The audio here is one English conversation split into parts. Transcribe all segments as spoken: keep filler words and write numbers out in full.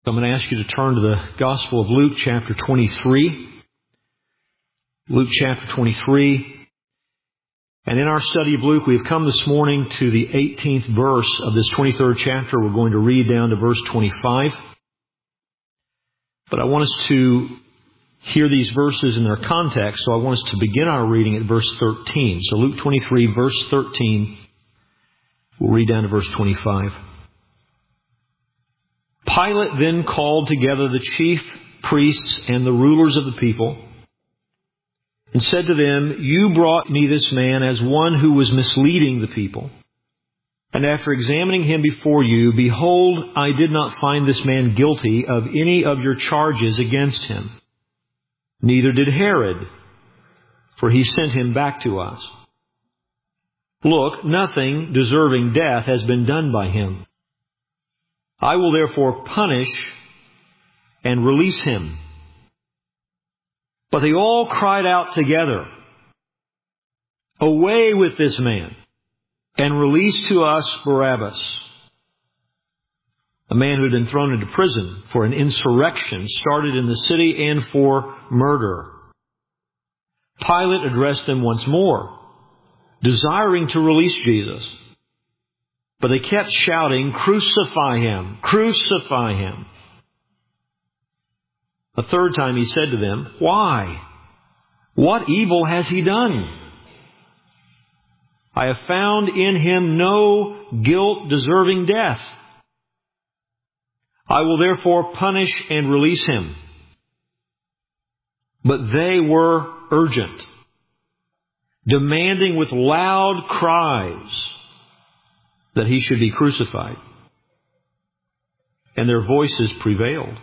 I'm going to ask you to turn to the Gospel of Luke chapter twenty-three. Luke chapter twenty-three. And in our study of Luke, we've come this morning to the eighteenth verse of this twenty-third chapter. We're going to read down to verse twenty-five. But I want us to hear these verses in their context, so I want us to begin our reading at verse thirteen. So Luke twenty-three, verse thirteen. We'll read down to verse twenty-five. Pilate then called together the chief priests and the rulers of the people and said to them, "You brought me this man as one who was misleading the people. And after examining him before you, behold, I did not find this man guilty of any of your charges against him. Neither did Herod, for he sent him back to us. Look, nothing deserving death has been done by him. I will therefore punish and release him." But they all cried out together, "Away with this man, and release to us Barabbas," a man who had been thrown into prison for an insurrection started in the city and for murder. Pilate addressed them once more, desiring to release Jesus. But they kept shouting, "Crucify him! Crucify him!" A third time he said to them, "Why? What evil has he done? I have found in him no guilt deserving death. I will therefore punish and release him." But they were urgent, demanding with loud cries that he should be crucified. And their voices prevailed.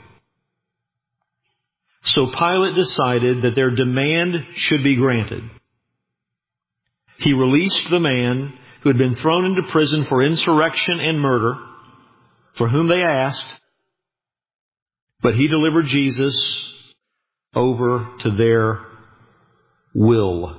So Pilate decided that their demand should be granted. He released the man who had been thrown into prison for insurrection and murder, for whom they asked, but he delivered Jesus over to their will.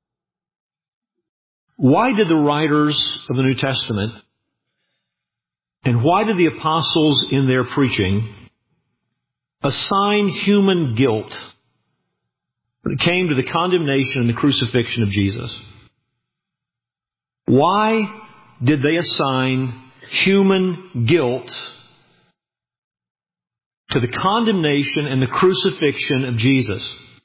Why did the writers of the New Testament, and why did the apostles in their preaching assign human guilt when it came to the condemnation and the crucifixion of Jesus? Why did they assign human guilt to the condemnation and the crucifixion of Jesus?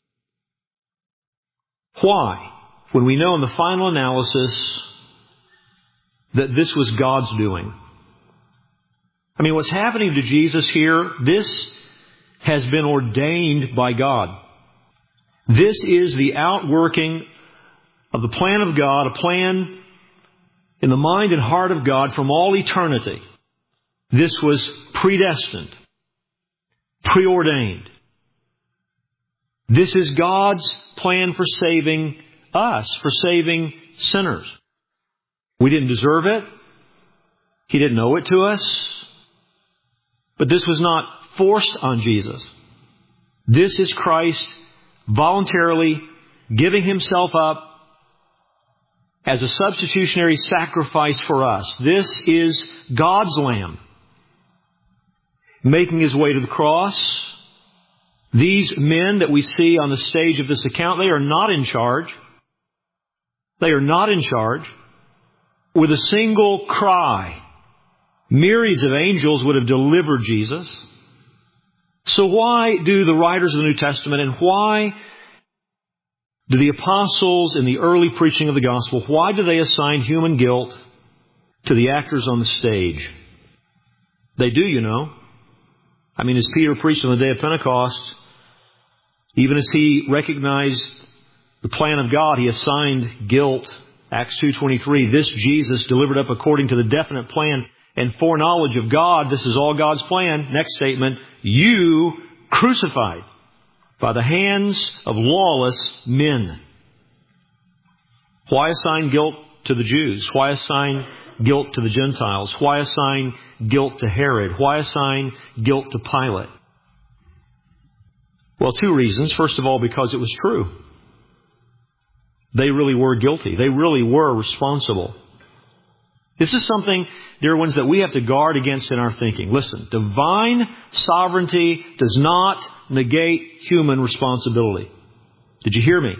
Why? When we know in the final analysis that this was God's doing. I mean, what's happening to Jesus here, this has been ordained by God. This is the outworking of the plan of God, a plan in the mind and heart of God from all eternity. This was predestined, preordained. This is God's plan for saving us, for saving sinners. We didn't deserve it. He didn't owe it to us. But this was not forced on Jesus. This is Christ voluntarily giving Himself up as a substitutionary sacrifice for us. This is God's Lamb making His way to the cross. These men that we see on the stage of this account, they are not in charge. They are not in charge. With a single cry, myriads of angels would have delivered Jesus. So why do the writers of the New Testament, and why do the apostles in the early preaching of the gospel, why do they assign human guilt to the actors on the stage? They do, you know. I mean, as Peter preached on the day of Pentecost, even as he recognized the plan of God, he assigned guilt. Acts two twenty-three, this Jesus delivered up according to the definite plan and foreknowledge of God. This is all God's plan. Next statement, you crucified by the hands of lawless men. Why assign guilt to the Jews? Why assign guilt to the Gentiles? Why assign guilt to Herod? Why assign guilt to Pilate? Well, two reasons. First of all, because it was true. They really were guilty. They really were responsible. This is something, dear ones, that we have to guard against in our thinking. Listen, divine sovereignty does not negate human responsibility. Did you hear me?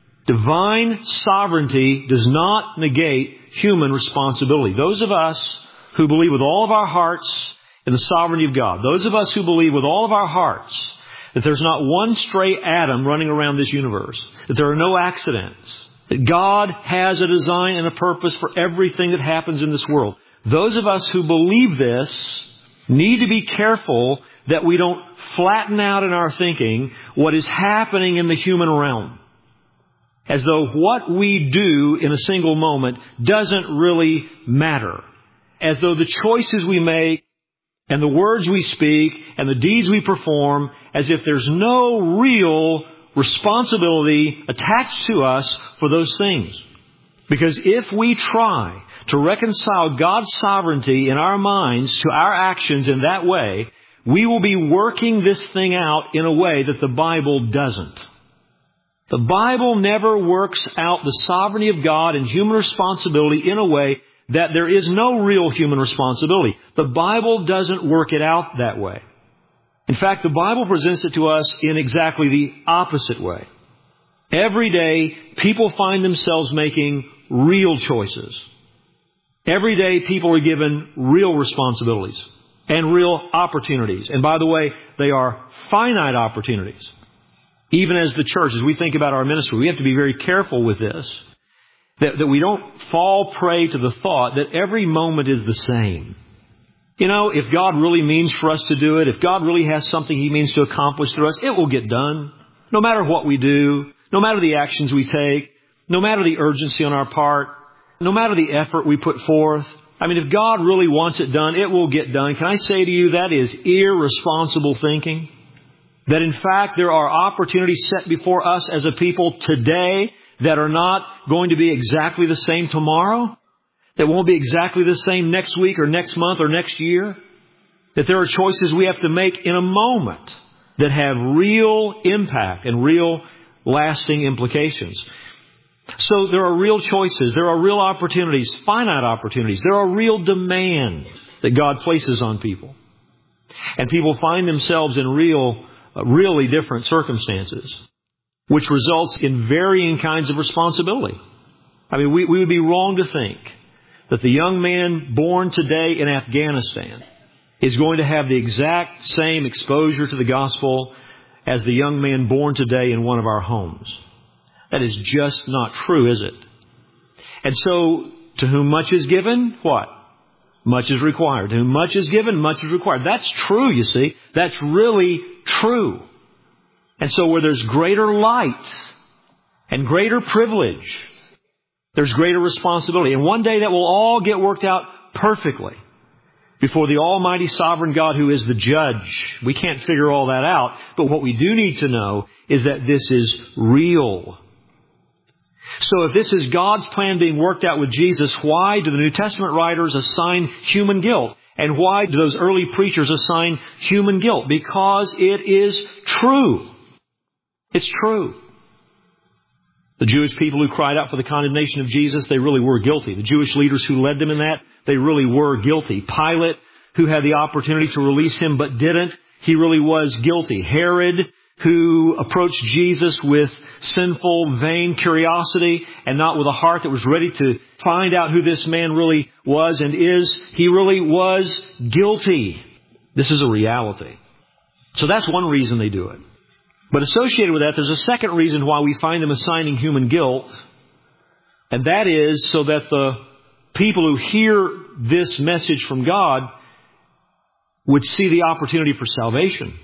Divine sovereignty does not negate human responsibility. Those of us who believe with all of our hearts in the sovereignty of God, those of us who believe with all of our hearts that there's not one stray atom running around this universe, that there are no accidents, that God has a design and a purpose for everything that happens in this world. Those of us who believe this need to be careful that we don't flatten out in our thinking what is happening in the human realm, as though what we do in a single moment doesn't really matter, as though the choices we make and the words we speak and the deeds we perform, as if there's no real responsibility attached to us for those things. Because if we try to reconcile God's sovereignty in our minds to our actions in that way, we will be working this thing out in a way that the Bible doesn't. The Bible never works out the sovereignty of God and human responsibility in a way that there is no real human responsibility. The Bible doesn't work it out that way. In fact, the Bible presents it to us in exactly the opposite way. Every day, people find themselves making real choices. Every day, people are given real responsibilities and real opportunities. And by the way, they are finite opportunities. Even as the church, as we think about our ministry, we have to be very careful with this, that, that we don't fall prey to the thought that every moment is the same. You know, if God really means for us to do it, if God really has something He means to accomplish through us, it will get done. No matter what we do, no matter the actions we take, no matter the urgency on our part, no matter the effort we put forth. I mean, if God really wants it done, it will get done. Can I say to you, that is irresponsible thinking? That in fact, there are opportunities set before us as a people today that are not going to be exactly the same tomorrow? That won't be exactly the same next week or next month or next year? That there are choices we have to make in a moment that have real impact and real lasting implications. So there are real choices. There are real opportunities, finite opportunities. There are real demands that God places on people. And people find themselves in real, really different circumstances, which results in varying kinds of responsibility. I mean, we, we would be wrong to think that the young man born today in Afghanistan is going to have the exact same exposure to the gospel as the young man born today in one of our homes. That is just not true, is it? And so, to whom much is given, what? Much is required. To whom much is given, much is required. That's true, you see. That's really true. And so where there's greater light and greater privilege, there's greater responsibility. And one day that will all get worked out perfectly before the Almighty Sovereign God who is the judge. We can't figure all that out. But what we do need to know is that this is real. So if this is God's plan being worked out with Jesus, why do the New Testament writers assign human guilt? And why do those early preachers assign human guilt? Because it is true. It's true. The Jewish people who cried out for the condemnation of Jesus, they really were guilty. The Jewish leaders who led them in that, they really were guilty. Pilate, who had the opportunity to release him but didn't, he really was guilty. Herod, who approached Jesus with sinful, vain curiosity and not with a heart that was ready to find out who this man really was and is, he really was guilty. This is a reality. So that's one reason they do it. But associated with that, there's a second reason why we find them assigning human guilt, and that is so that the people who hear this message from God would see the opportunity for salvation.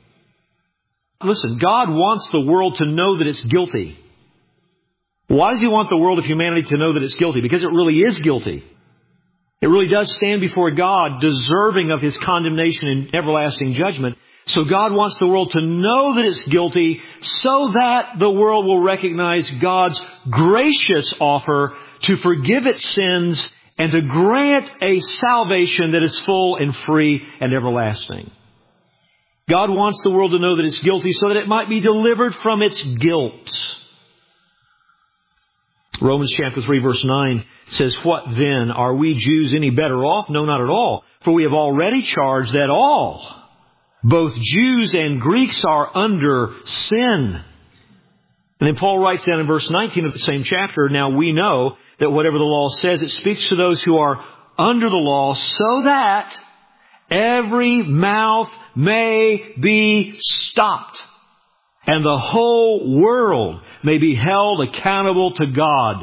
Listen, God wants the world to know that it's guilty. Why does He want the world of humanity to know that it's guilty? Because it really is guilty. It really does stand before God deserving of His condemnation and everlasting judgment. So God wants the world to know that it's guilty so that the world will recognize God's gracious offer to forgive its sins and to grant a salvation that is full and free and everlasting. God wants the world to know that it's guilty so that it might be delivered from its guilt. Romans chapter three verse nine says, "What then? Are we Jews any better off? No, not at all. For we have already charged that all, both Jews and Greeks, are under sin." And then Paul writes down in verse nineteen of the same chapter, "Now we know that whatever the law says, it speaks to those who are under the law, so that every mouth may be stopped, and the whole world may be held accountable to God."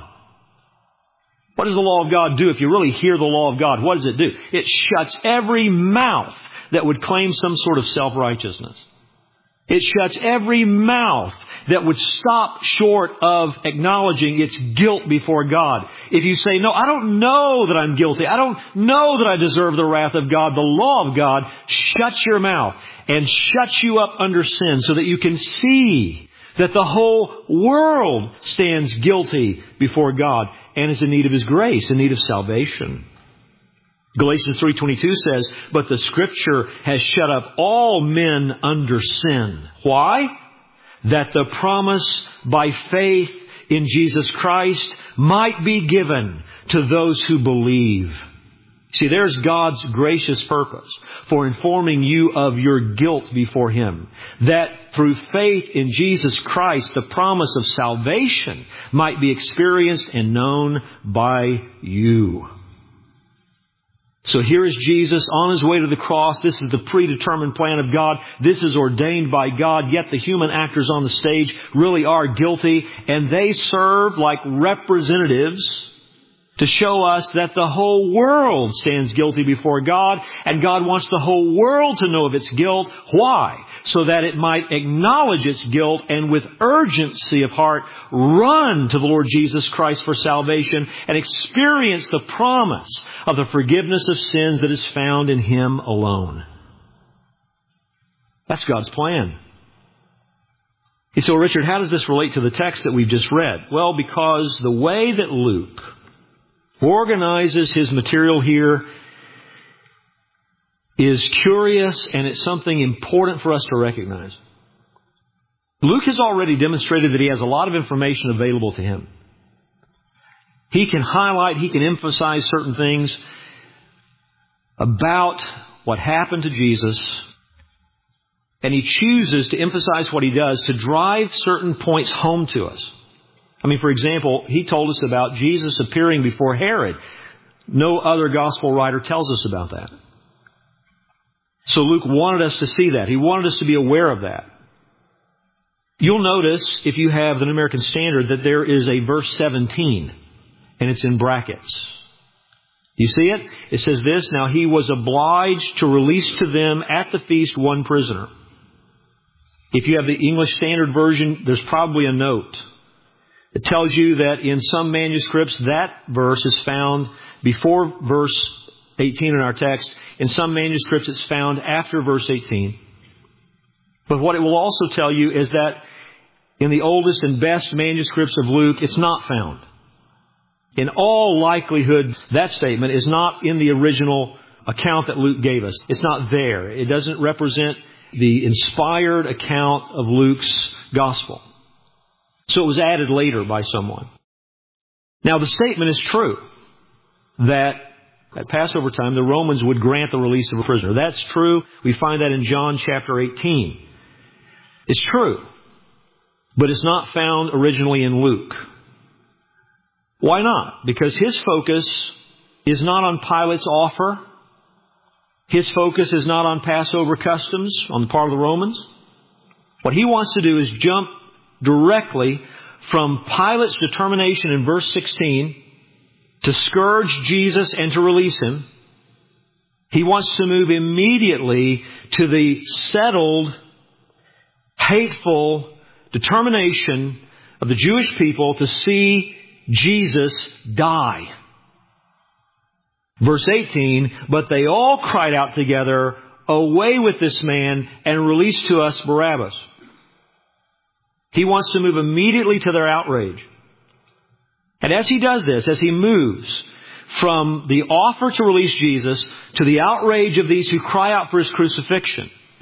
What does the law of God do? If you really hear the law of God, what does it do? It shuts every mouth that would claim some sort of self-righteousness. It shuts every mouth that would stop short of acknowledging its guilt before God. If you say, "No, I don't know that I'm guilty. I don't know that I deserve the wrath of God," the law of God shuts your mouth and shuts you up under sin so that you can see that the whole world stands guilty before God and is in need of His grace, in need of salvation. Galatians three twenty-two says, "But the Scripture has shut up all men under sin." Why? "That the promise by faith in Jesus Christ might be given to those who believe." See, there's God's gracious purpose for informing you of your guilt before Him. That through faith in Jesus Christ, the promise of salvation might be experienced and known by you. So here is Jesus on His way to the cross. This is the predetermined plan of God. This is ordained by God. Yet the human actors on the stage really are guilty. And they serve like representatives to show us that the whole world stands guilty before God. And God wants the whole world to know of its guilt. Why? So that it might acknowledge its guilt and with urgency of heart run to the Lord Jesus Christ for salvation and experience the promise of the forgiveness of sins that is found in Him alone. That's God's plan. You say, "Well, Richard, how does this relate to the text that we've just read?" Well, because the way that Luke organizes his material here is curious, and it's something important for us to recognize. Luke has already demonstrated that he has a lot of information available to him. He can highlight, he can emphasize certain things about what happened to Jesus, and he chooses to emphasize what he does to drive certain points home to us. I mean, for example, he told us about Jesus appearing before Herod. No other gospel writer tells us about that. So Luke wanted us to see that. He wanted us to be aware of that. You'll notice, if you have the New American Standard, that there is a verse seventeen, and it's in brackets. You see it? It says this, "Now he was obliged to release to them at the feast one prisoner." If you have the English Standard Version, there's probably a note. It tells you that in some manuscripts that verse is found before verse eighteen in our text. In some manuscripts it's found after verse eighteen. But what it will also tell you is that in the oldest and best manuscripts of Luke, it's not found. In all likelihood, that statement is not in the original account that Luke gave us. It's not there. It doesn't represent the inspired account of Luke's gospel. So it was added later by someone. Now the statement is true that at Passover time the Romans would grant the release of a prisoner. That's true. We find that in John chapter eighteen. It's true. But it's not found originally in Luke. Why not? Because his focus is not on Pilate's offer. His focus is not on Passover customs on the part of the Romans. What he wants to do is jump directly from Pilate's determination in verse sixteen to scourge Jesus and to release Him. He wants to move immediately to the settled, hateful determination of the Jewish people to see Jesus die. Verse eighteen, "But they all cried out together, 'Away with this man, and release to us Barabbas.'" He wants to move immediately to their outrage. And as he does this, as he moves from the offer to release Jesus to the outrage of these who cry out for His crucifixion,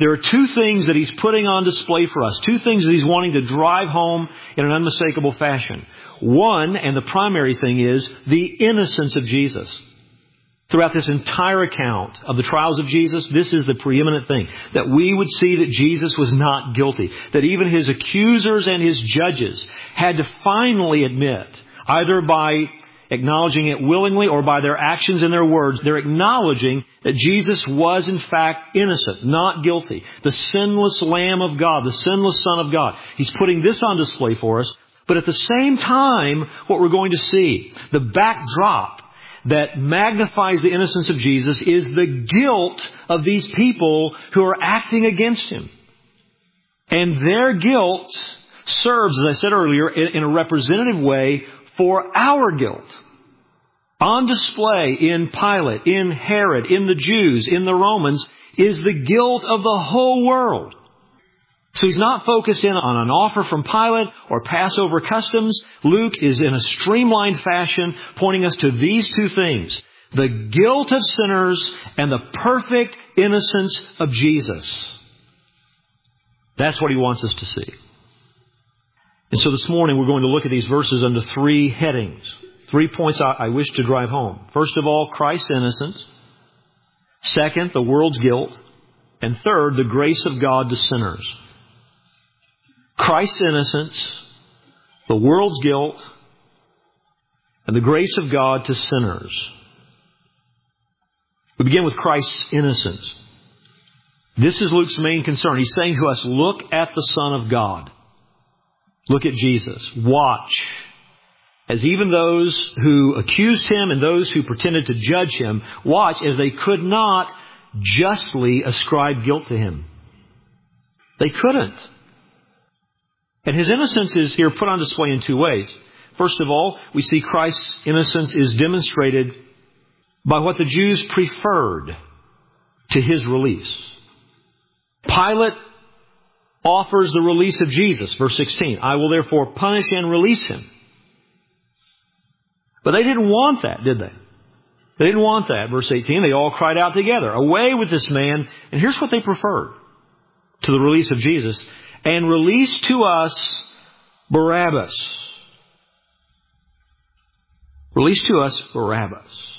There are two things that He's putting on display for us. Two things that He's wanting to drive home in an unmistakable fashion. One, and the primary thing, is the innocence of Jesus. Throughout this entire account of the trials of Jesus, this is the preeminent thing. That we would see that Jesus was not guilty. That even His accusers and His judges had to finally admit, either by acknowledging it willingly or by their actions and their words, they're acknowledging that Jesus was in fact innocent, not guilty. The sinless Lamb of God, the sinless Son of God. He's putting this on display for us. But at the same time, what we're going to see, the backdrop that magnifies the innocence of Jesus, is the guilt of these people who are acting against Him. And their guilt serves, as I said earlier, in a representative way for our guilt. On display in Pilate, in Herod, in the Jews, in the Romans, is the guilt of the whole world. So He's not focused in on an offer from Pilate or Passover customs. Luke is in a streamlined fashion pointing us to these two things. The guilt of sinners and the perfect innocence of Jesus. That's what He wants us to see. And so this morning we're going to look at these verses under three headings. Three points I wish to drive home. First of all, Christ's innocence. Second, the world's guilt. And third, the grace of God to sinners. Christ's innocence, the world's guilt, and the grace of God to sinners. We begin with Christ's innocence. This is Luke's main concern. He's saying to us, look at the Son of God. Look at Jesus. Watch as even those who accused Him and those who pretended to judge Him, watch as they could not justly ascribe guilt to Him. They couldn't. And His innocence is here put on display in two ways. First of all, we see Christ's innocence is demonstrated by what the Jews preferred to His release. Pilate offers the release of Jesus, verse sixteen. I will therefore punish and release Him. But they didn't want that, did they? They didn't want that, verse eighteen. They all cried out together, away with this man. And here's what they preferred to the release of Jesus. And release to us Barabbas. Release to us Barabbas.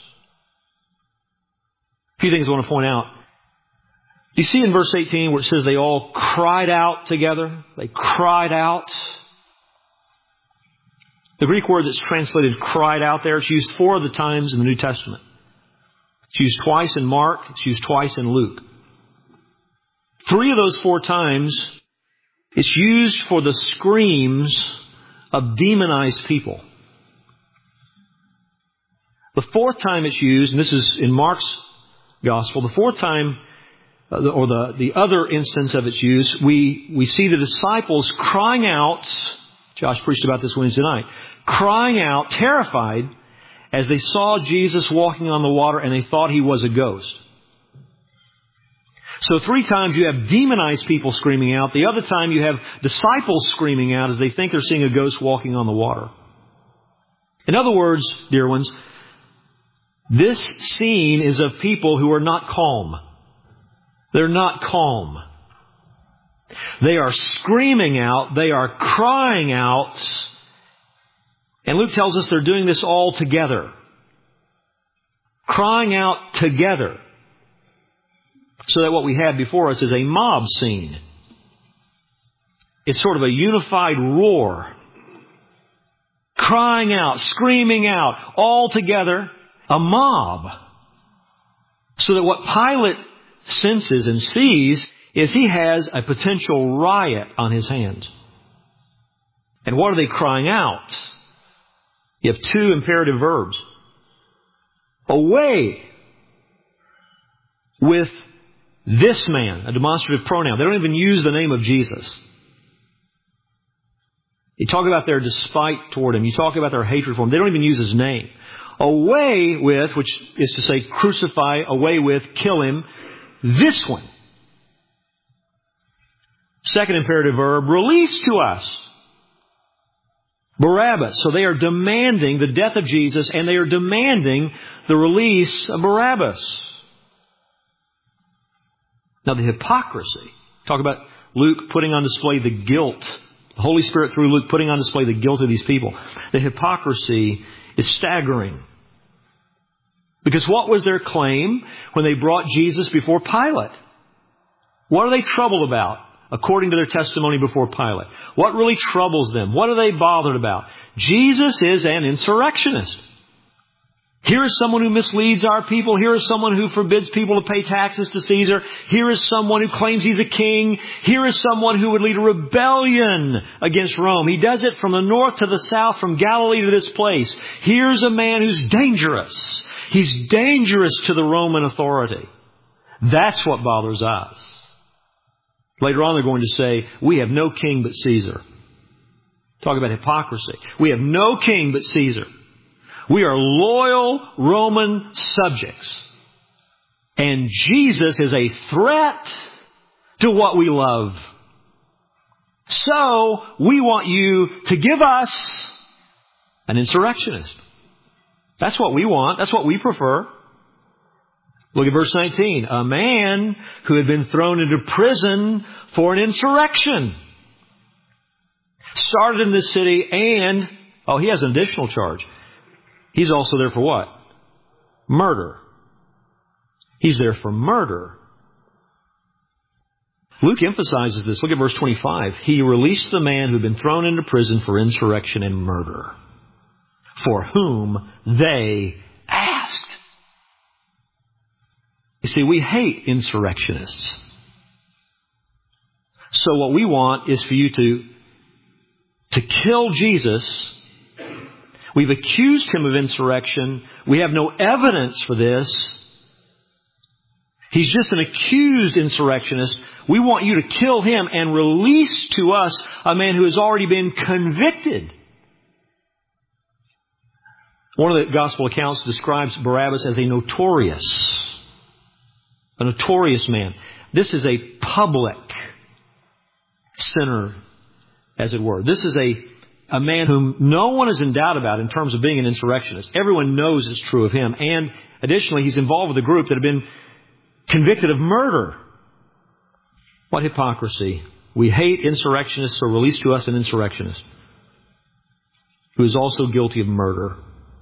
A few things I want to point out. You see in verse eighteen where it says they all cried out together? They cried out. The Greek word that's translated cried out there, it's used four of the times in the New Testament. It's used twice in Mark. It's used twice in Luke. Three of those four times, it's used for the screams of demonized people. The fourth time it's used, and this is in Mark's Gospel, the fourth time, or the, the other instance of its use, we, we see the disciples crying out, Josh preached about this Wednesday night, crying out, terrified, as they saw Jesus walking on the water and they thought He was a ghost. So three times you have demonized people screaming out. The other time you have disciples screaming out as they think they're seeing a ghost walking on the water. In other words, dear ones, this scene is of people who are not calm. They're not calm. They are screaming out. They are crying out. And Luke tells us they're doing this all together. Crying out together. So that what we have before us is a mob scene. It's sort of a unified roar. Crying out, screaming out, all together, a mob. So that what Pilate senses and sees is he has a potential riot on his hands. And what are they crying out? You have two imperative verbs. Away with this man, a demonstrative pronoun. They don't even use the name of Jesus. You talk about their despite toward Him. You talk about their hatred for Him. They don't even use His name. Away with, which is to say crucify, away with, kill Him, this one. Second imperative verb, release to us Barabbas. So they are demanding the death of Jesus and they are demanding the release of Barabbas. Now the hypocrisy, talk about Luke putting on display the guilt, the Holy Spirit through Luke putting on display the guilt of these people. The hypocrisy is staggering. Because what was their claim when they brought Jesus before Pilate? What are they troubled about, according to their testimony before Pilate? What really troubles them? What are they bothered about? Jesus is an insurrectionist. Here is someone who misleads our people. Here is someone who forbids people to pay taxes to Caesar. Here is someone who claims he's a king. Here is someone who would lead a rebellion against Rome. He does it from the north to the south, from Galilee to this place. Here's a man who's dangerous. He's dangerous to the Roman authority. That's what bothers us. Later on they're going to say, we have no king but Caesar. Talk about hypocrisy. We have no king but Caesar. We are loyal Roman subjects. And Jesus is a threat to what we love. So we want you to give us an insurrectionist. That's what we want. That's what we prefer. Look at verse nineteen. A man who had been thrown into prison for an insurrection started in this city and, oh, he has an additional charge. He's also there for what? Murder. He's there for murder. Luke emphasizes this. Look at verse twenty-five. He released the man who had been thrown into prison for insurrection and murder, for whom they asked. You see, we hate insurrectionists. So what we want is for you to, to kill Jesus. We've accused him of insurrection. We have no evidence for this. He's just an accused insurrectionist. We want you to kill him and release to us a man who has already been convicted. One of the gospel accounts describes Barabbas as a notorious, a notorious man. This is a public sinner, as it were. This is a A man whom no one is in doubt about in terms of being an insurrectionist. Everyone knows it's true of him. And additionally, he's involved with a group that have been convicted of murder. What hypocrisy. We hate insurrectionists, so release to us an insurrectionist who is also guilty of murder.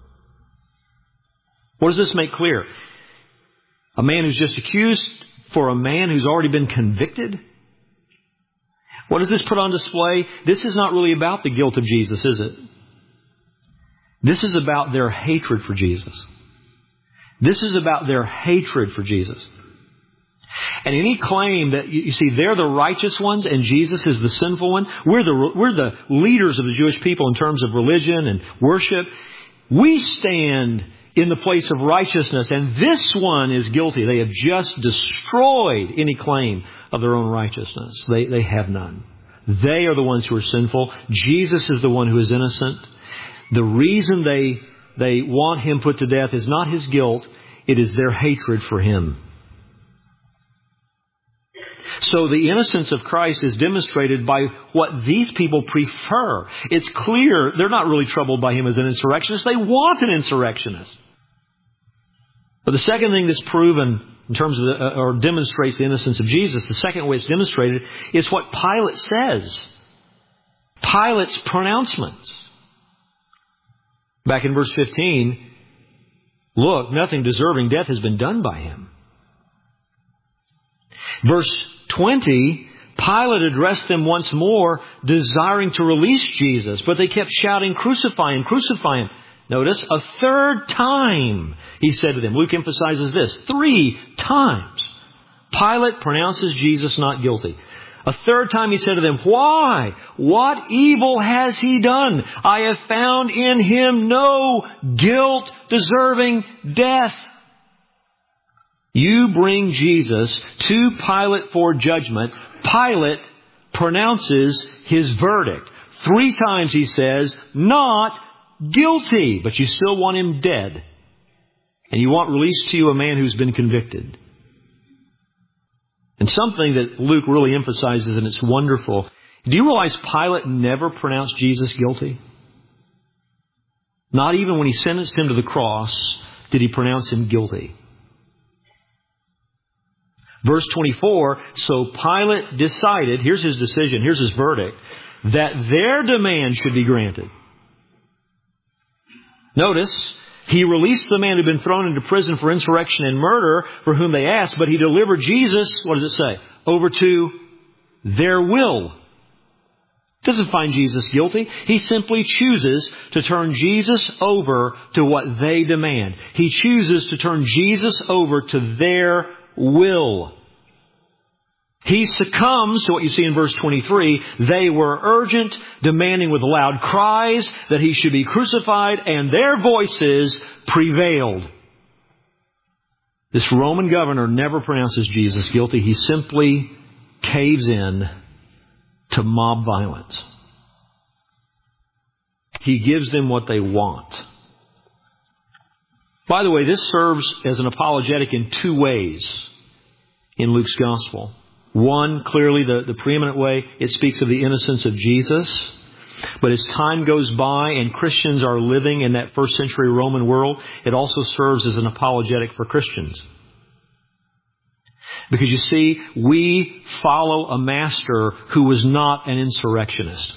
What does this make clear? A man who's just accused for a man who's already been convicted? What does this put on display? This is not really about the guilt of Jesus, is it? This is about their hatred for Jesus. This is about their hatred for Jesus. And any claim that, you see, they're the righteous ones and Jesus is the sinful one. We're the, we're the leaders of the Jewish people in terms of religion and worship. We stand in the place of righteousness, and this one is guilty. They have just destroyed any claim of their own righteousness. They, they have none. They are the ones who are sinful. Jesus is the one who is innocent. The reason they, they want him put to death is not his guilt. It is their hatred for him. So the innocence of Christ is demonstrated by what these people prefer. It's clear they're not really troubled by him as an insurrectionist. They want an insurrectionist. But the second thing that's proven in terms of the, uh, or demonstrates the innocence of Jesus, the second way it's demonstrated is what Pilate says. Pilate's pronouncements. Back in verse fifteen, look, nothing deserving death has been done by him. Verse twenty, Pilate addressed them once more, desiring to release Jesus, but they kept shouting, crucify him, crucify him. Notice, a third time he said to them. Luke emphasizes this. Three times. Pilate pronounces Jesus not guilty. A third time he said to them, why? What evil has he done? I have found in him no guilt deserving death. You bring Jesus to Pilate for judgment. Pilate pronounces his verdict. Three times he says, not guilty, but you still want him dead. And you want released to you a man who's been convicted. And something that Luke really emphasizes, and it's wonderful. Do you realize Pilate never pronounced Jesus guilty? Not even when he sentenced him to the cross did he pronounce him guilty. Verse twenty-four, so Pilate decided, here's his decision, here's his verdict, that their demand should be granted. Notice, he released the man who had been thrown into prison for insurrection and murder, for whom they asked, but he delivered Jesus, what does it say? Over to their will. Doesn't find Jesus guilty. He simply chooses to turn Jesus over to what they demand. He chooses to turn Jesus over to their will. He succumbs to what you see in verse twenty-three. They were urgent, demanding with loud cries that he should be crucified, and their voices prevailed. This Roman governor never pronounces Jesus guilty. He simply caves in to mob violence. He gives them what they want. By the way, this serves as an apologetic in two ways in Luke's gospel. One, clearly the, the preeminent way, it speaks of the innocence of Jesus. But as time goes by and Christians are living in that first century Roman world, it also serves as an apologetic for Christians. Because you see, we follow a master who was not an insurrectionist.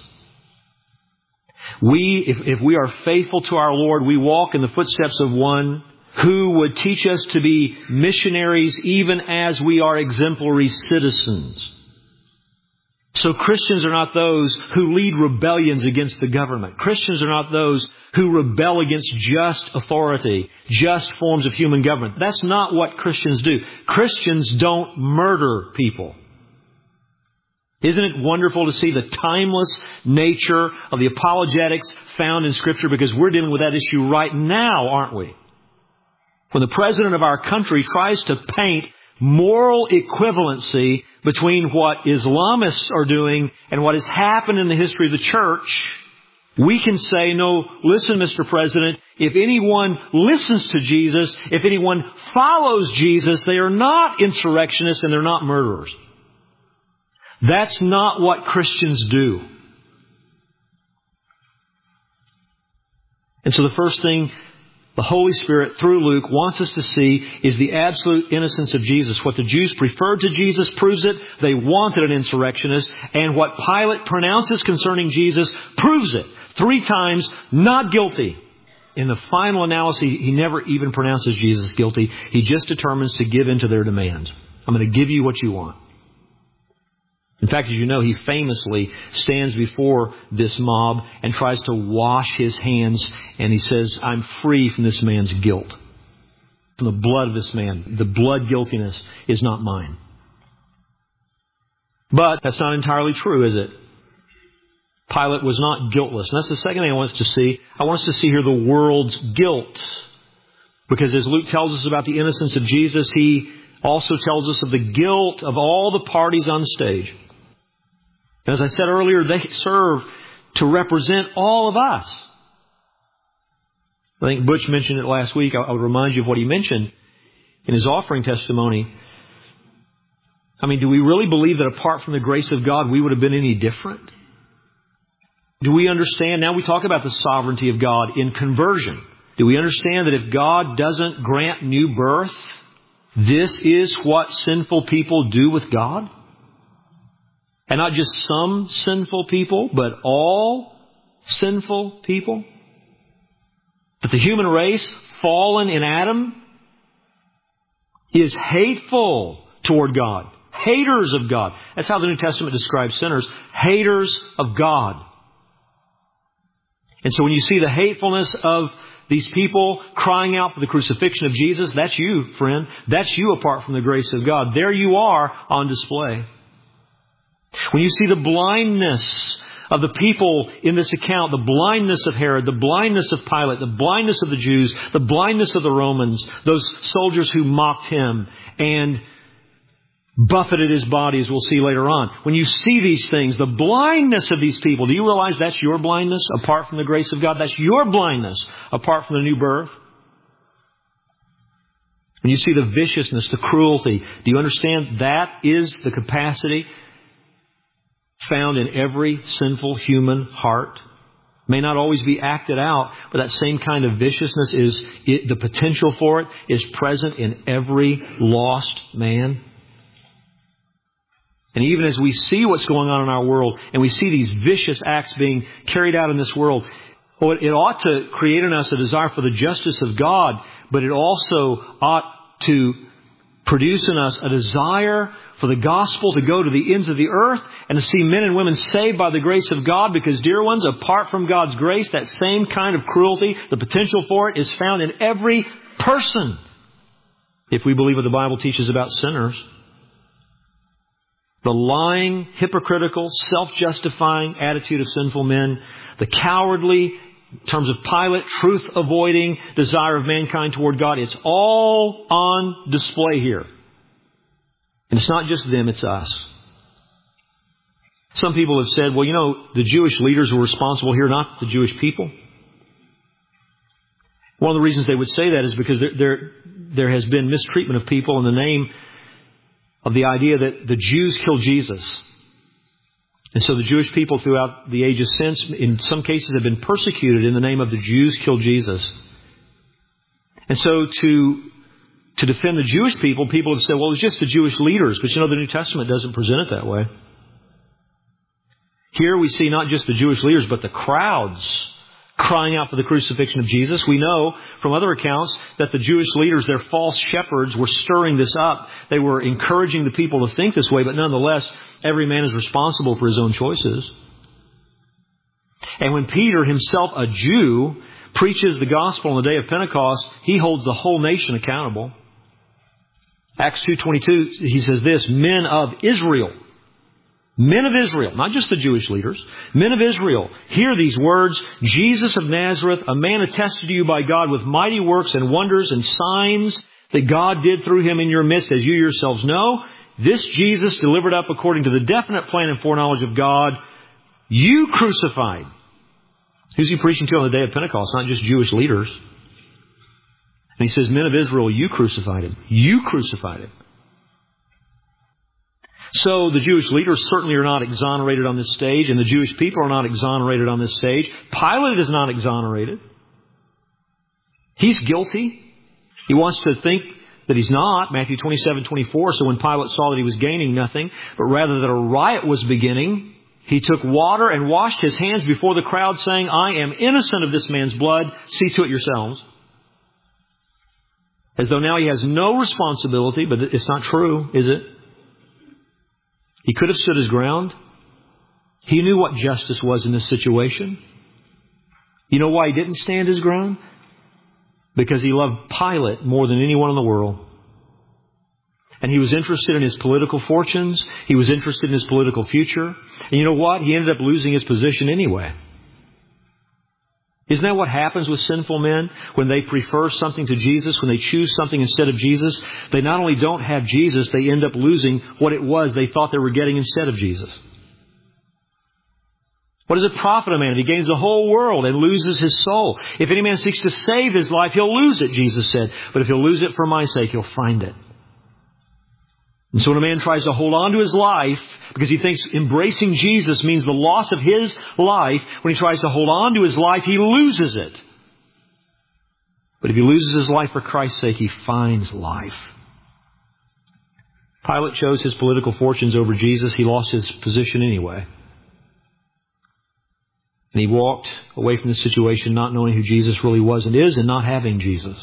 We, if, if we are faithful to our Lord, we walk in the footsteps of one who would teach us to be missionaries even as we are exemplary citizens. So Christians are not those who lead rebellions against the government. Christians are not those who rebel against just authority, just forms of human government. That's not what Christians do. Christians don't murder people. Isn't it wonderful to see the timeless nature of the apologetics found in Scripture? Because we're dealing with that issue right now, aren't we? When the president of our country tries to paint moral equivalency between what Islamists are doing and what has happened in the history of the church, we can say, no, listen, Mister President, if anyone listens to Jesus, if anyone follows Jesus, they are not insurrectionists and they're not murderers. That's not what Christians do. And so the first thing the Holy Spirit, through Luke, wants us to see is the absolute innocence of Jesus. What the Jews preferred to Jesus proves it. They wanted an insurrectionist. And what Pilate pronounces concerning Jesus proves it. Three times, not guilty. In the final analysis, he never even pronounces Jesus guilty. He just determines to give in to their demands. I'm going to give you what you want. In fact, as you know, he famously stands before this mob and tries to wash his hands. And he says, I'm free from this man's guilt. From the blood of this man. The blood guiltiness is not mine. But that's not entirely true, is it? Pilate was not guiltless. And that's the second thing I want us to see. I want us to see here the world's guilt. Because as Luke tells us about the innocence of Jesus, he also tells us of the guilt of all the parties on stage. As I said earlier, they serve to represent all of us. I think Butch mentioned it last week. I would remind you of what he mentioned in his offering testimony. I mean, do we really believe that apart from the grace of God, we would have been any different? Do we understand? Now we talk about the sovereignty of God in conversion. Do we understand that if God doesn't grant new birth, this is what sinful people do with God? And not just some sinful people, but all sinful people? That the human race, fallen in Adam, is hateful toward God. Haters of God. That's how the New Testament describes sinners. Haters of God. And so when you see the hatefulness of these people crying out for the crucifixion of Jesus, that's you, friend. That's you apart from the grace of God. There you are on display. When you see the blindness of the people in this account, the blindness of Herod, the blindness of Pilate, the blindness of the Jews, the blindness of the Romans, those soldiers who mocked him and buffeted his body, as we'll see later on. When you see these things, the blindness of these people, do you realize that's your blindness apart from the grace of God? That's your blindness apart from the new birth. When you see the viciousness, the cruelty, do you understand that is the capacity found in every sinful human heart? May not always be acted out, but that same kind of viciousness is, it, the potential for it is present in every lost man. And even as we see what's going on in our world and we see these vicious acts being carried out in this world, well, it ought to create in us a desire for the justice of God, but it also ought to produce in us a desire for the gospel to go to the ends of the earth and to see men and women saved by the grace of God, because, dear ones, apart from God's grace, that same kind of cruelty, the potential for it, is found in every person, if we believe what the Bible teaches about sinners. The lying, hypocritical, self-justifying attitude of sinful men, the cowardly, in terms of Pilate, truth-avoiding desire of mankind toward God, it's all on display here. And it's not just them, it's us. Some people have said, well, you know, the Jewish leaders were responsible here, not the Jewish people. One of the reasons they would say that is because there, there, there has been mistreatment of people in the name of the idea that the Jews killed Jesus. And so the Jewish people throughout the ages since, in some cases, have been persecuted in the name of the Jews killed Jesus. And so to, to defend the Jewish people, people have said, well, it's just the Jewish leaders. But you know, the New Testament doesn't present it that way. Here we see not just the Jewish leaders, but the crowds crying out for the crucifixion of Jesus. We know from other accounts that the Jewish leaders, their false shepherds, were stirring this up. They were encouraging the people to think this way, but nonetheless, every man is responsible for his own choices. And when Peter, himself a Jew, preaches the gospel on the day of Pentecost, he holds the whole nation accountable. Acts two twenty-two, he says this, men of Israel. Men of Israel, not just the Jewish leaders, men of Israel, hear these words, Jesus of Nazareth, a man attested to you by God with mighty works and wonders and signs that God did through him in your midst, as you yourselves know. This Jesus, delivered up according to the definite plan and foreknowledge of God, you crucified. Who's he preaching to on the day of Pentecost? Not just Jewish leaders. And he says, men of Israel, you crucified him. You crucified him. So the Jewish leaders certainly are not exonerated on this stage, and the Jewish people are not exonerated on this stage. Pilate is not exonerated. He's guilty. He wants to think that he's not. Matthew twenty-seven twenty-four. So when Pilate saw that he was gaining nothing, but rather that a riot was beginning, he took water and washed his hands before the crowd, saying, I am innocent of this man's blood. See to it yourselves. As though now he has no responsibility, but it's not true, is it? He could have stood his ground. He knew what justice was in this situation. You know why he didn't stand his ground? Because he loved Pilate more than anyone in the world. And he was interested in his political fortunes. He was interested in his political future. And you know what? He ended up losing his position anyway. Isn't that what happens with sinful men when they prefer something to Jesus, when they choose something instead of Jesus? They not only don't have Jesus, they end up losing what it was they thought they were getting instead of Jesus. What does it profit a man if he gains the whole world and loses his soul? If any man seeks to save his life, he'll lose it, Jesus said. But if he'll lose it for my sake, he'll find it. And so when a man tries to hold on to his life because he thinks embracing Jesus means the loss of his life, when he tries to hold on to his life, he loses it. But if he loses his life for Christ's sake, he finds life. Pilate chose his political fortunes over Jesus. He lost his position anyway. And he walked away from the situation not knowing who Jesus really was and is, and not having Jesus.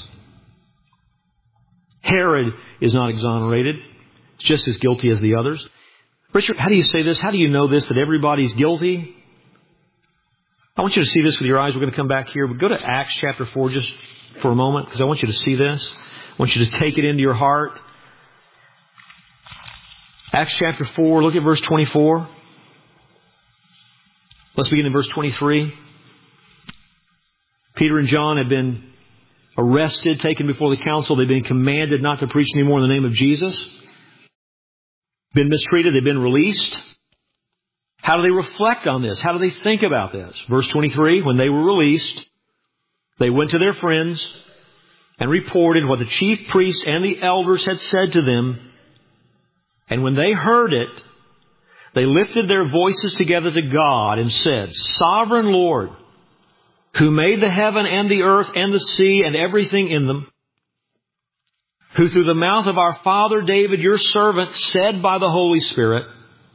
Herod is not exonerated. He's just as guilty as the others. Richard, how do you say this? How do you know this, that everybody's guilty? I want you to see this with your eyes. We're going to come back here. But go to Acts chapter four just for a moment, because I want you to see this. I want you to take it into your heart. Acts chapter four, look at verse twenty-four. Let's begin in verse twenty-three. Peter and John have been arrested, taken before the council. They've been commanded not to preach anymore in the name of Jesus. Been mistreated. They've been released. How do they reflect on this? How do they think about this? Verse twenty-three, when they were released, they went to their friends and reported what the chief priests and the elders had said to them. And when they heard it, they lifted their voices together to God and said, Sovereign Lord, who made the heaven and the earth and the sea and everything in them, who through the mouth of our father David, your servant, said by the Holy Spirit,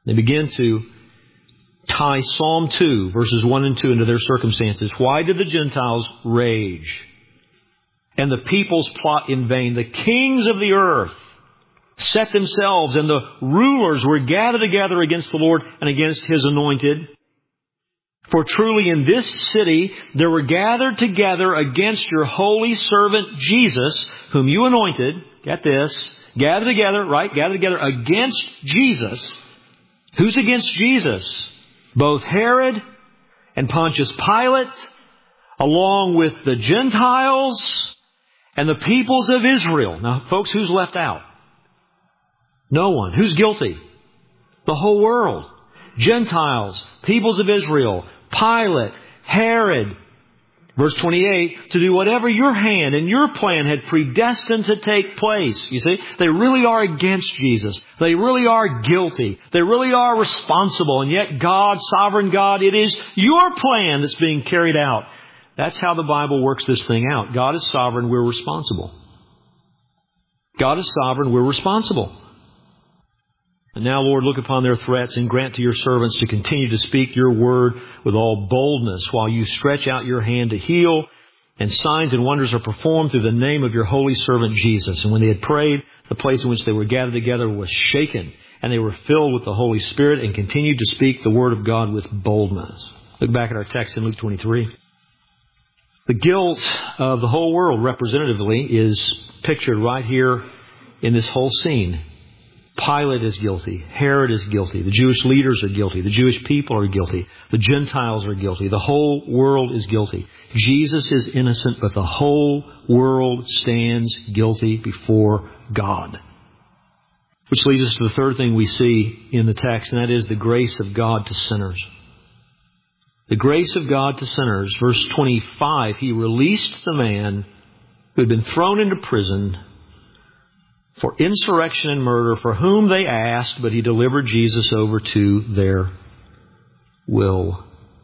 They begin to tie Psalm two, verses one and two into their circumstances. Why did the Gentiles rage and the peoples plot in vain? The kings of the earth set themselves, and the rulers were gathered together against the Lord and against His anointed. For truly in this city there were gathered together against your holy servant Jesus, whom you anointed. Get this. Gathered together, right? Gathered together against Jesus. Who's against Jesus? Both Herod and Pontius Pilate, along with the Gentiles and the peoples of Israel. Now, folks, who's left out? No one. Who's guilty? The whole world. Gentiles, peoples of Israel, Pilate, Herod. Verse twenty-eight, to do whatever your hand and your plan had predestined to take place. You see, they really are against Jesus. They really are guilty. They really are responsible. And yet God, sovereign God, it is your plan that's being carried out. That's how the Bible works this thing out. God is sovereign. We're responsible. God is sovereign. We're responsible. And now, Lord, look upon their threats and grant to your servants to continue to speak your word with all boldness while you stretch out your hand to heal, and signs and wonders are performed through the name of your holy servant Jesus. And when they had prayed, the place in which they were gathered together was shaken, and they were filled with the Holy Spirit and continued to speak the word of God with boldness. Look back at our text in Luke twenty-three. The guilt of the whole world representatively is pictured right here in this whole scene. Pilate is guilty. Herod is guilty. The Jewish leaders are guilty. The Jewish people are guilty. The Gentiles are guilty. The whole world is guilty. Jesus is innocent, but the whole world stands guilty before God. Which leads us to the third thing we see in the text, and that is the grace of God to sinners. The grace of God to sinners. Verse twenty-five, He released the man who had been thrown into prison for insurrection and murder, for whom they asked, but He delivered Jesus over to their will.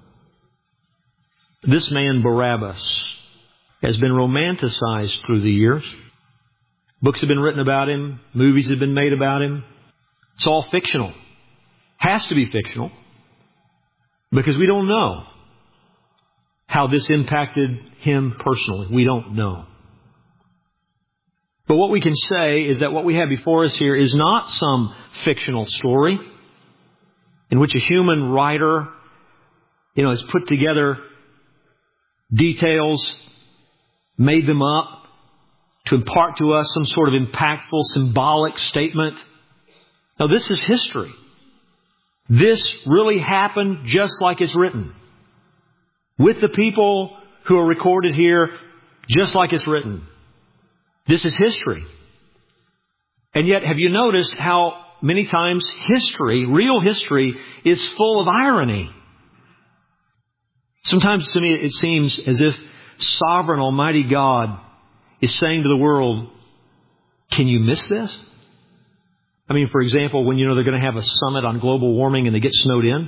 This man, Barabbas, has been romanticized through the years. Books have been written about him. Movies have been made about him. It's all fictional. Has to be fictional, because we don't know how this impacted him personally. We don't know. But what we can say is that what we have before us here is not some fictional story in which a human writer, you know, has put together details, made them up to impart to us some sort of impactful, symbolic statement. No, this is history. This really happened just like it's written. With the people who are recorded here, just like it's written. This is history. And yet, have you noticed how many times history, real history, is full of irony? Sometimes to me it seems as if sovereign Almighty God is saying to the world, can you miss this? I mean, for example, when you know they're going to have a summit on global warming and they get snowed in.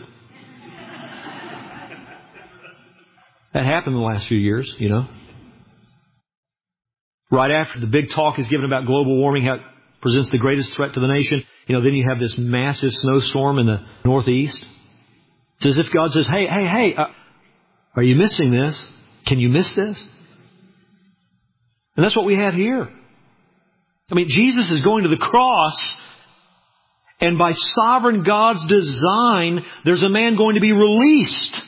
That happened in the last few years, you know. Right after the big talk is given about global warming, how it presents the greatest threat to the nation, you know, then you have this massive snowstorm in the Northeast. It's as if God says, hey, hey, hey, uh, are you missing this? Can you miss this? And that's what we have here. I mean, Jesus is going to the cross, and by sovereign God's design, there's a man going to be released.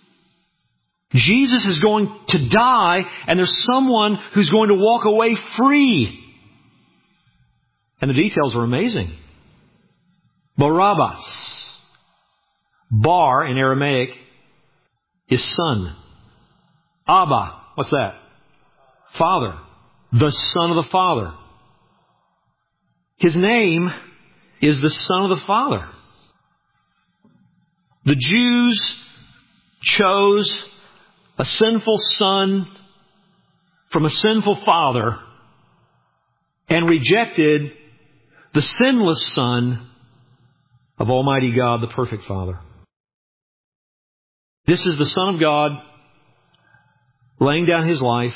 Jesus is going to die, and there's someone who's going to walk away free. And the details are amazing. Barabbas. Bar in Aramaic is son. Abba, what's that? Father. The Son of the Father. His name is the Son of the Father. The Jews chose a sinful son from a sinful father and rejected the sinless Son of Almighty God, the perfect Father. This is the Son of God laying down His life,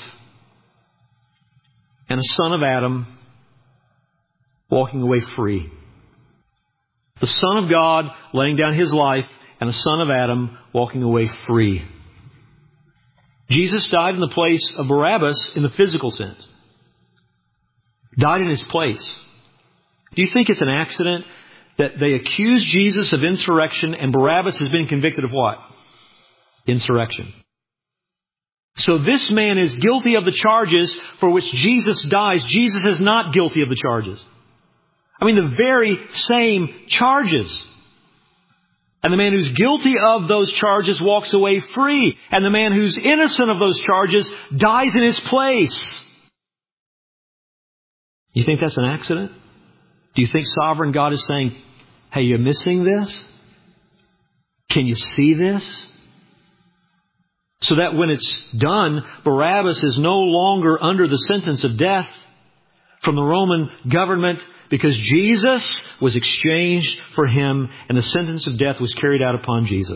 and a son of Adam walking away free. The Son of God laying down His life and the son of Adam walking away free. Jesus died in the place of Barabbas in the physical sense. Died in His place. Do you think it's an accident that they accuse Jesus of insurrection and Barabbas has been convicted of what? Insurrection. So this man is guilty of the charges for which Jesus dies. Jesus is not guilty of the charges. I mean, the very same charges. And the man who's guilty of those charges walks away free. And the man who's innocent of those charges dies in his place. You think that's an accident? Do you think sovereign God is saying, hey, you're missing this? Can you see this? So that when it's done, Barabbas is no longer under the sentence of death from the Roman government because Jesus was exchanged for him and the sentence of death was carried out upon Jesus.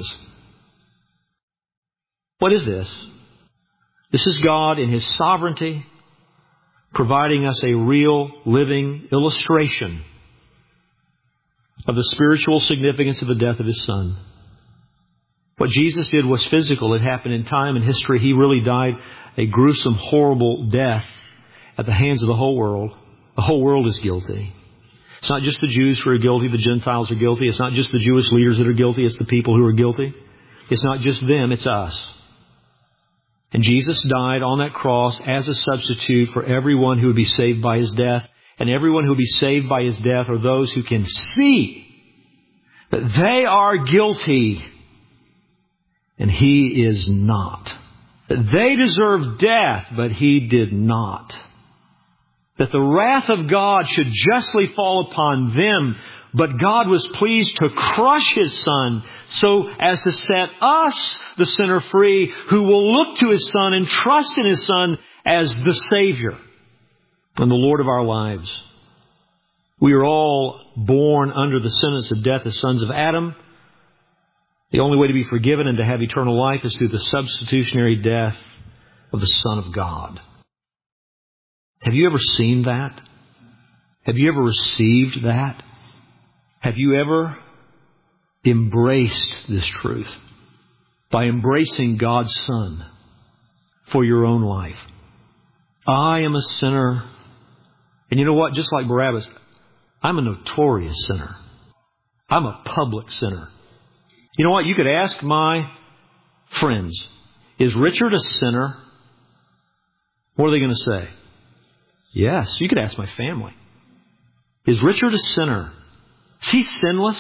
What is this? This is God in His sovereignty providing us a real living illustration of the spiritual significance of the death of His Son. What Jesus did was physical. It happened in time and history. He really died a gruesome, horrible death at the hands of the whole world. The whole world is guilty. It's not just the Jews who are guilty. The Gentiles are guilty. It's not just the Jewish leaders that are guilty. It's the people who are guilty. It's not just them. It's us. And Jesus died on that cross as a substitute for everyone who would be saved by His death. And everyone who would be saved by His death are those who can see that they are guilty and He is not. That they deserve death, but He did not. That the wrath of God should justly fall upon them, but God was pleased to crush His Son so as to set us, the sinner, free, who will look to His Son and trust in His Son as the Savior and the Lord of our lives. We are all born under the sentence of death as sons of Adam. The only way to be forgiven and to have eternal life is through the substitutionary death of the Son of God. Have you ever seen that? Have you ever received that? Have you ever embraced this truth by embracing God's Son for your own life? I am a sinner. And you know what? Just like Barabbas, I'm a notorious sinner. I'm a public sinner. You know what? You could ask my friends, is Richard a sinner? What are they going to say? Yes. You could ask my family. Is Richard a sinner? Is he sinless?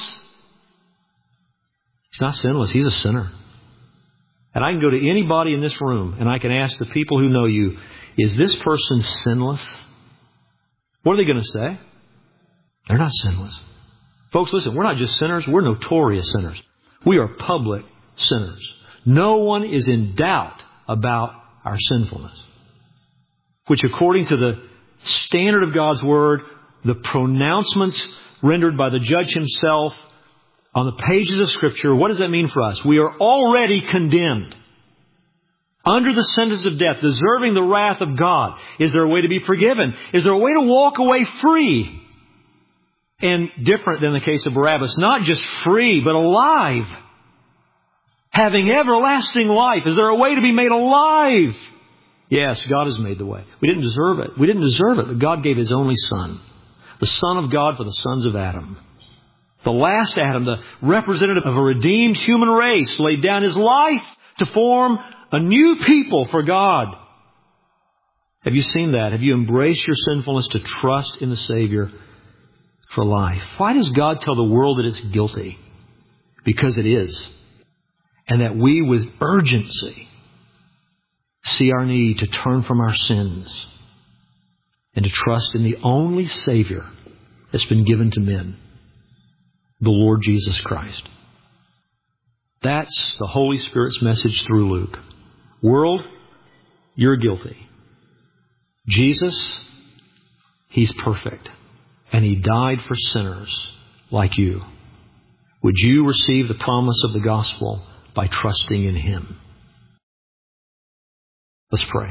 He's not sinless. He's a sinner. And I can go to anybody in this room and I can ask the people who know you, is this person sinless? What are they going to say? They're not sinless. Folks, listen, we're not just sinners. We're notorious sinners. We are public sinners. No one is in doubt about our sinfulness, which according to the standard of God's Word, the pronouncements rendered by the judge himself on the pages of Scripture, what does that mean for us? We are already condemned. Under the sentence of death, deserving the wrath of God. Is there a way to be forgiven? Is there a way to walk away free? And different than the case of Barabbas, not just free, but alive. Having everlasting life. Is there a way to be made alive? Yes, God has made the way. We didn't deserve it. We didn't deserve it, but God gave His only Son. The Son of God for the sons of Adam. The last Adam, the representative of a redeemed human race, laid down His life to form a new people for God. Have you seen that? Have you embraced your sinfulness to trust in the Savior for life? Why does God tell the world that it's guilty? Because it is. And that we with urgency see our need to turn from our sins and to trust in the only Savior that's been given to men, the Lord Jesus Christ. That's the Holy Spirit's message through Luke. World, you're guilty. Jesus, He's perfect. And He died for sinners like you. Would you receive the promise of the gospel by trusting in Him? Let's pray.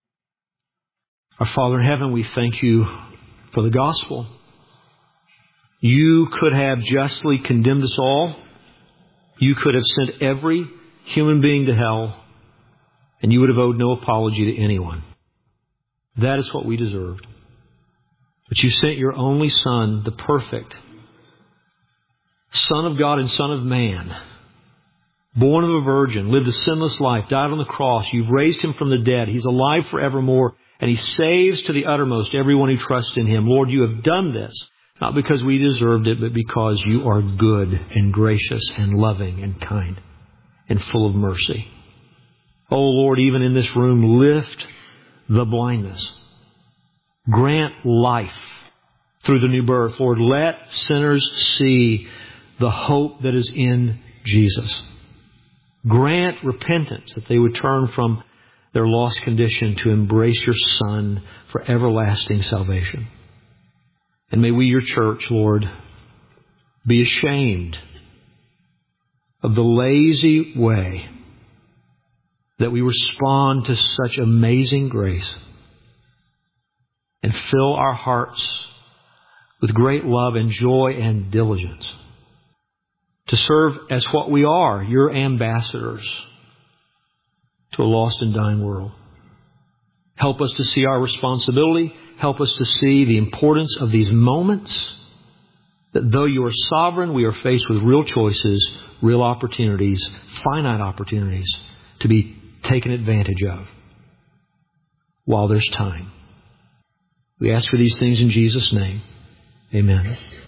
Our Father in heaven, we thank You for the gospel. You could have justly condemned us all. You could have sent every human being to hell, and you would have owed no apology to anyone. That is what we deserved. But you sent your only Son, the perfect Son of God and Son of Man, born of a virgin, lived a sinless life, died on the cross. You've raised Him from the dead. He's alive forevermore, and He saves to the uttermost everyone who trusts in Him. Lord, you have done this, not because we deserved it, but because you are good and gracious and loving and kind and full of mercy. Oh Lord, even in this room, lift the blindness. Grant life through the new birth. Lord, let sinners see the hope that is in Jesus. Grant repentance, that they would turn from their lost condition to embrace your Son for everlasting salvation. And may we, your church, Lord, be ashamed of the lazy way that we respond to such amazing grace, and fill our hearts with great love and joy and diligence to serve as what we are, your ambassadors to a lost and dying world. Help us to see our responsibility. Help us to see the importance of these moments, that though you are sovereign, we are faced with real choices, real opportunities, finite opportunities to be taken advantage of while there's time. We ask for these things in Jesus' name. Amen.